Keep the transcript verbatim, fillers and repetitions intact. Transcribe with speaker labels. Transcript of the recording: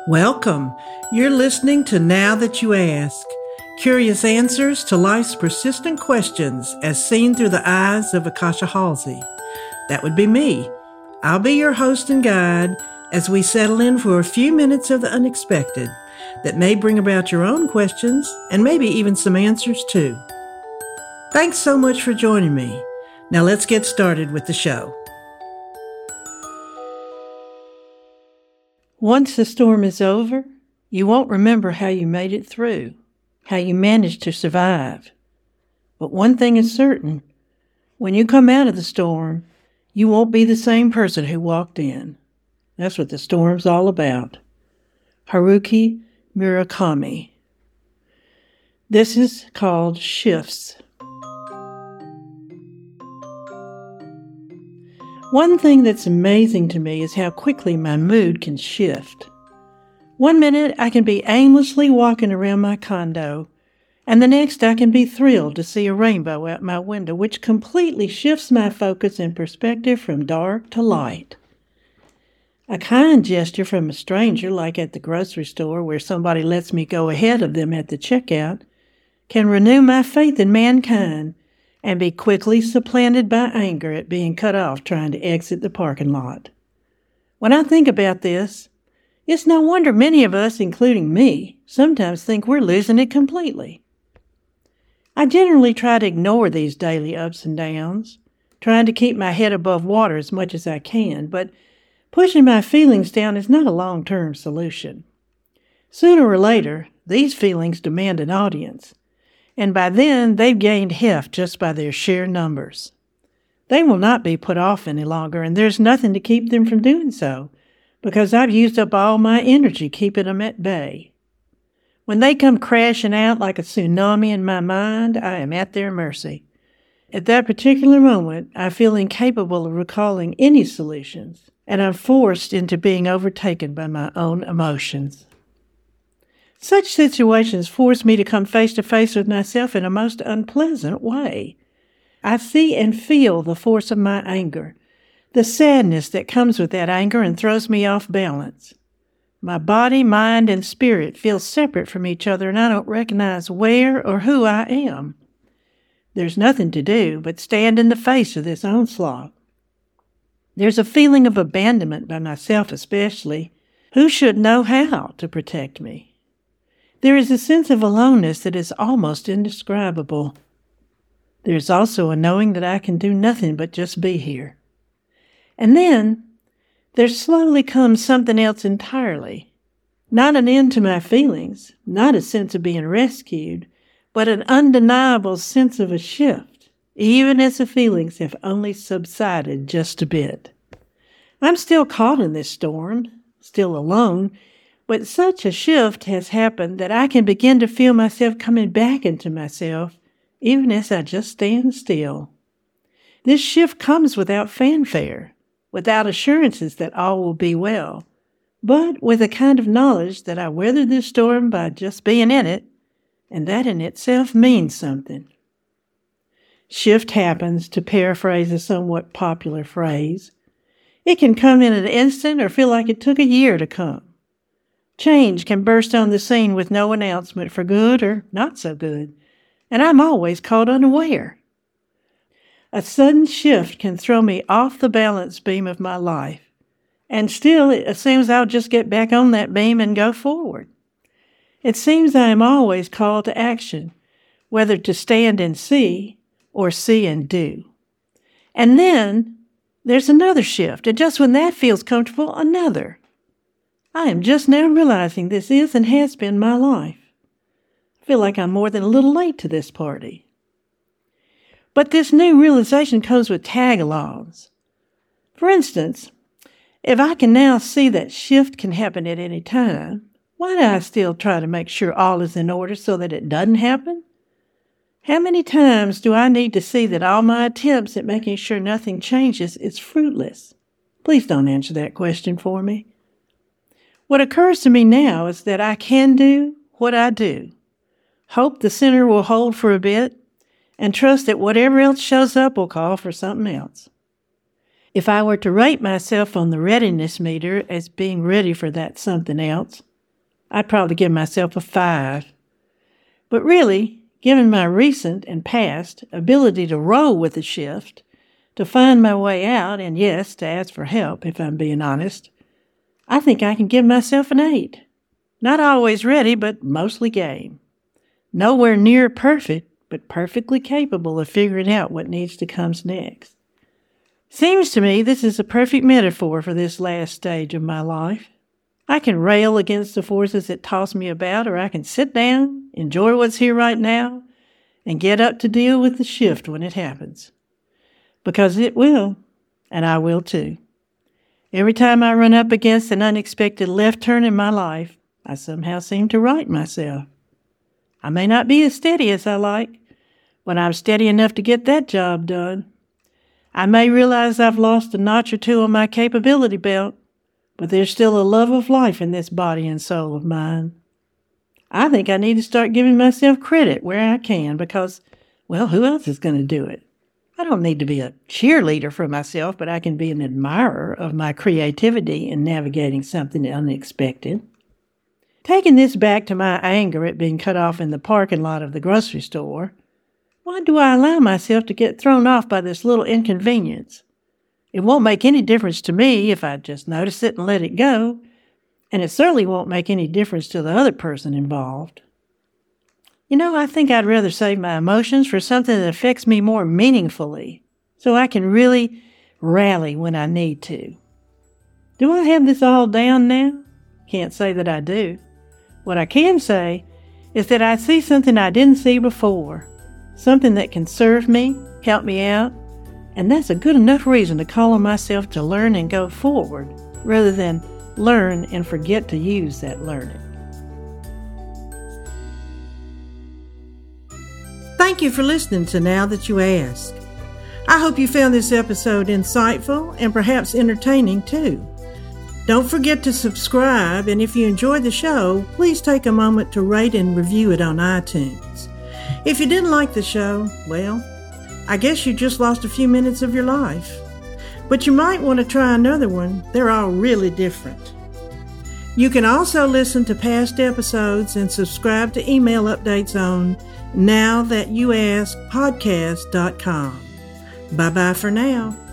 Speaker 1: Welcome. You're listening to Now That You Ask, curious answers to life's persistent questions as seen through the eyes of Akasha Halsey. That would be me. I'll be your host and guide as we settle in for a few minutes of the unexpected that may bring about your own questions and maybe even some answers too. Thanks so much for joining me. Now let's get started with the show. Once the storm is over, you won't remember how you made it through, how you managed to survive. But one thing is certain, when you come out of the storm, you won't be the same person who walked in. That's what the storm's all about. Haruki Murakami. This is called Shifts. One thing that's amazing to me is how quickly my mood can shift. One minute I can be aimlessly walking around my condo, and the next I can be thrilled to see a rainbow out my window, which completely shifts my focus and perspective from dark to light. A kind gesture from a stranger, like at the grocery store where somebody lets me go ahead of them at the checkout, can renew my faith in mankind and be quickly supplanted by anger at being cut off trying to exit the parking lot. When I think about this, it's no wonder many of us, including me, sometimes think we're losing it completely. I generally try to ignore these daily ups and downs, trying to keep my head above water as much as I can, but pushing my feelings down is not a long-term solution. Sooner or later, these feelings demand an audience, and by then they've gained heft just by their sheer numbers. They will not be put off any longer, and there's nothing to keep them from doing so, because I've used up all my energy keeping them at bay. When they come crashing out like a tsunami in my mind, I am at their mercy. At that particular moment, I feel incapable of recalling any solutions, and I'm forced into being overtaken by my own emotions. Such situations force me to come face to face with myself in a most unpleasant way. I see and feel the force of my anger, the sadness that comes with that anger and throws me off balance. My body, mind, and spirit feel separate from each other, and I don't recognize where or who I am. There's nothing to do but stand in the face of this onslaught. There's a feeling of abandonment by myself especially. Who should know how to protect me? There is a sense of aloneness that is almost indescribable. There is also a knowing that I can do nothing but just be here. And then there slowly comes something else entirely. Not an end to my feelings, not a sense of being rescued, but an undeniable sense of a shift, even as the feelings have only subsided just a bit. I'm still caught in this storm, still alone, but such a shift has happened that I can begin to feel myself coming back into myself, even as I just stand still. This shift comes without fanfare, without assurances that all will be well, but with a kind of knowledge that I weathered this storm by just being in it, and that in itself means something. Shift happens, to paraphrase a somewhat popular phrase. It can come in an instant or feel like it took a year to come. Change can burst on the scene with no announcement for good or not so good, and I'm always caught unaware. A sudden shift can throw me off the balance beam of my life, and still it seems I'll just get back on that beam and go forward. It seems I am always called to action, whether to stand and see or see and do. And then there's another shift, and just when that feels comfortable, another. I am just now realizing this is and has been my life. I feel like I'm more than a little late to this party. But this new realization comes with tag-alongs. For instance, if I can now see that shift can happen at any time, why do I still try to make sure all is in order so that it doesn't happen? How many times do I need to see that all my attempts at making sure nothing changes is fruitless? Please don't answer that question for me. What occurs to me now is that I can do what I do, hope the center will hold for a bit, and trust that whatever else shows up will call for something else. If I were to rate myself on the readiness meter as being ready for that something else, I'd probably give myself a five. But really, given my recent and past ability to roll with the shift, to find my way out, and yes, to ask for help, if I'm being honest, I think I can give myself an eight. Not always ready, but mostly game. Nowhere near perfect, but perfectly capable of figuring out what needs to come next. Seems to me this is a perfect metaphor for this last stage of my life. I can rail against the forces that toss me about, or I can sit down, enjoy what's here right now, and get up to deal with the shift when it happens. Because it will, and I will too. Every time I run up against an unexpected left turn in my life, I somehow seem to right myself. I may not be as steady as I like, but I'm steady enough to get that job done. I may realize I've lost a notch or two on my capability belt, but there's still a love of life in this body and soul of mine. I think I need to start giving myself credit where I can because, well, who else is going to do it? I don't need to be a cheerleader for myself, but I can be an admirer of my creativity in navigating something unexpected. Taking this back to my anger at being cut off in the parking lot of the grocery store, why do I allow myself to get thrown off by this little inconvenience? It won't make any difference to me if I just notice it and let it go, and it certainly won't make any difference to the other person involved. You know, I think I'd rather save my emotions for something that affects me more meaningfully, so I can really rally when I need to. Do I have this all down now? Can't say that I do. What I can say is that I see something I didn't see before, something that can serve me, help me out, and that's a good enough reason to call on myself to learn and go forward, rather than learn and forget to use that learning. Thank you for listening to Now That You Ask. I hope you found this episode insightful and perhaps entertaining too. Don't forget to subscribe, and if you enjoyed the show, please take a moment to rate and review it on iTunes. If you didn't like the show, well, I guess you just lost a few minutes of your life. But you might want to try another one. They're all really different. You can also listen to past episodes and subscribe to email updates on now that you ask podcast dot com. Bye-bye for now.